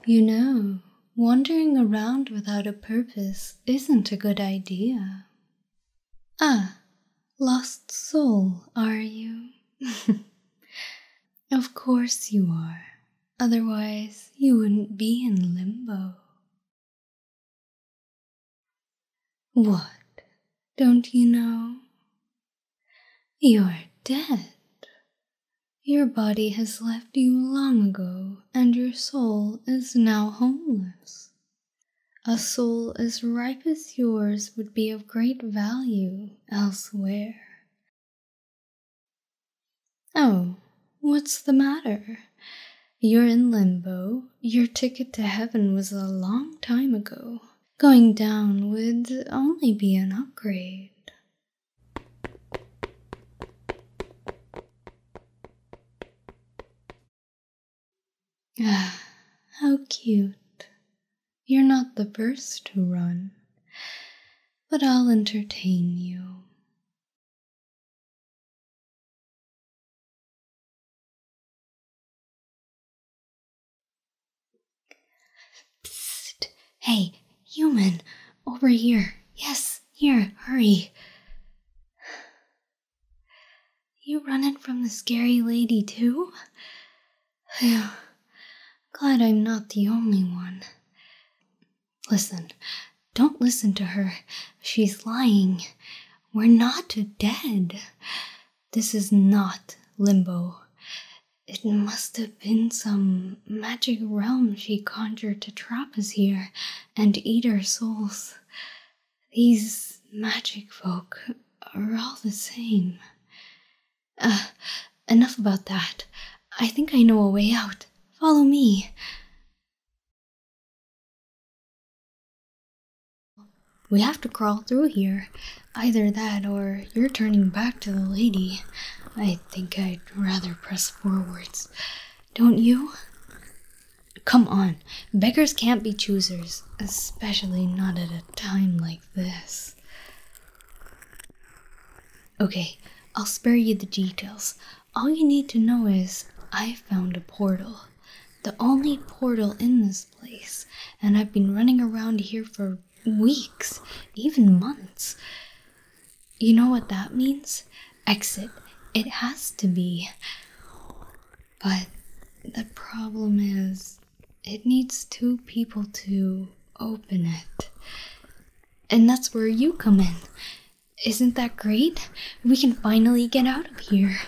You know, wandering around without a purpose isn't a good idea. Ah, lost soul, are you? Of course you are. Otherwise, you wouldn't be in limbo. What? Don't you know? You're dead. Your body has left you long ago, and your soul is now homeless. A soul as ripe as yours would be of great value elsewhere. Oh, what's the matter? You're in limbo. Your ticket to heaven was a long time ago. Going down would only be an upgrade. Ah, how cute. You're not the first to run, but I'll entertain you. Psst! Hey, human! Over here! Yes, here, hurry! You running from the scary lady too? Phew. Glad I'm not the only one. Listen, don't listen to her. She's lying. We're not dead. This is not limbo. It must have been some magic realm she conjured to trap us here and eat our souls. These magic folk are all the same. Enough about that. I think I know a way out. Follow me. We have to crawl through here. Either that or you're turning back to the lady. I think I'd rather press forwards. Don't you? Come on. Beggars can't be choosers, especially not at a time like this. Okay, I'll spare you the details. All you need to know is I found a portal. The only portal in this place, and I've been running around here for weeks, even months. You know what that means? Exit. It has to be. But the problem is, it needs two people to open it. And that's where you come in. Isn't that great? We can finally get out of here.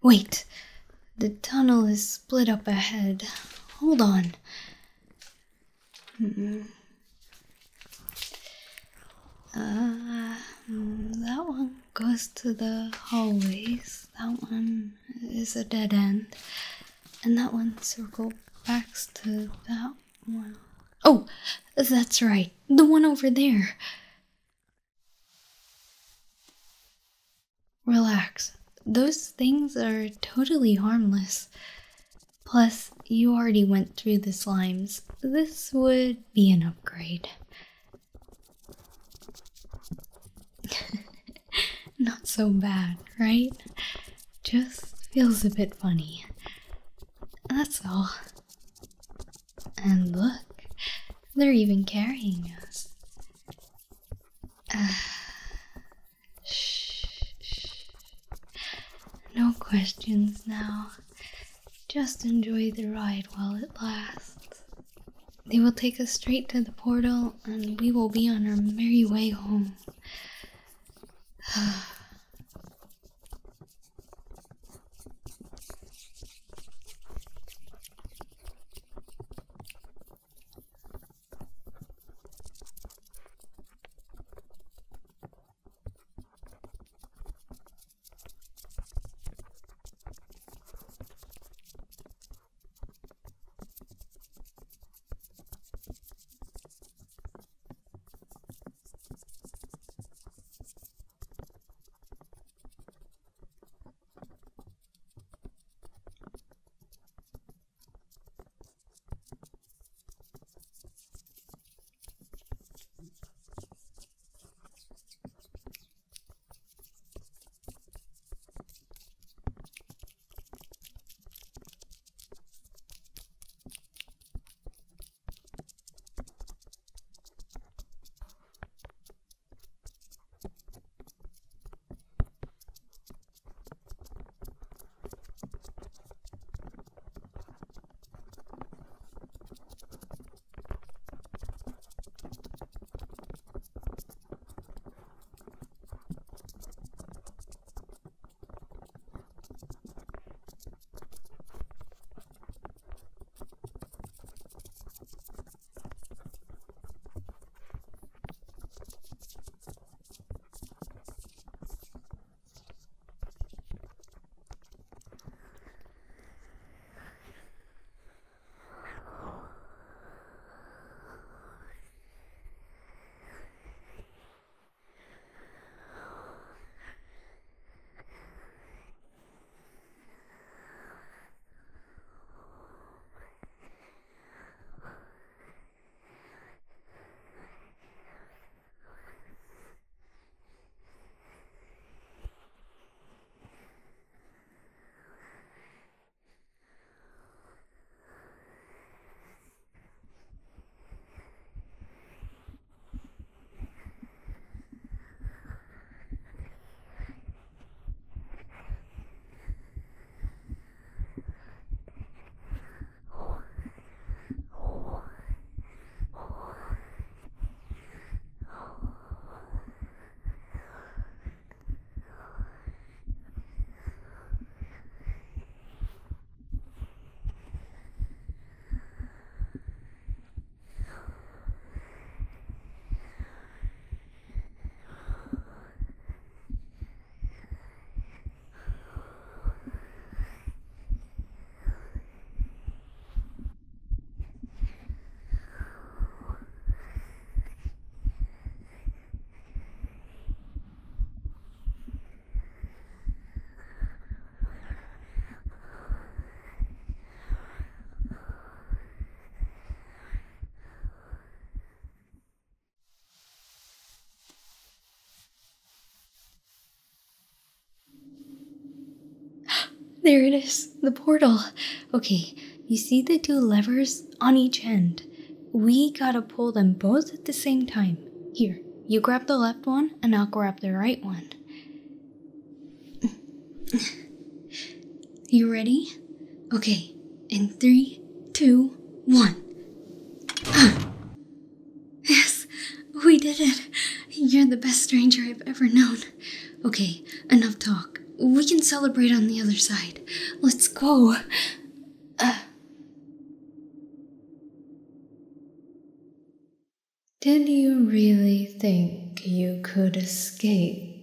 Wait, the tunnel is split up ahead. Hold on. That one goes to the hallways. That one is a dead end. And that one circles back to that one. Oh, that's right. The one over there. Relax. Those things are totally harmless. Plus, you already went through the slimes. This would be an upgrade. Not so bad, right? Just feels a bit funny. That's all. And look, they're even carrying us. Shh. No questions now. Just enjoy the ride while it lasts. They will take us straight to the portal, and we will be on our merry way home. There it is, the portal. Okay, you see the two levers on each end? We gotta pull them both at the same time. Here, you grab the left one, and I'll grab the right one. You ready? Okay, in 3, 2, 1. Yes, we did it. You're the best stranger I've ever known. Okay, enough talk. We can celebrate on the other side. Let's go. Did you really think you could escape